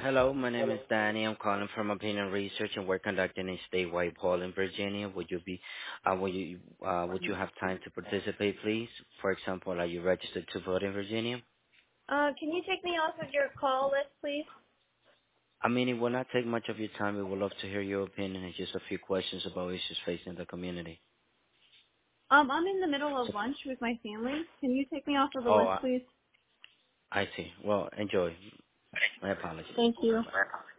Hello, my name is Danny. I'm calling from Opinion Research, and we're conducting a statewide poll in Virginia. Would you have time to participate, please? For example, are you registered to vote in Virginia? Can you take me off of your call list, please? I mean, it will not take much of your time. We would love to hear your opinion and just a few questions about issues facing the community. I'm in the middle of So, lunch with my family. Can you take me off of the oh, list, please? I see. Well, enjoy. My apologies. Thank you.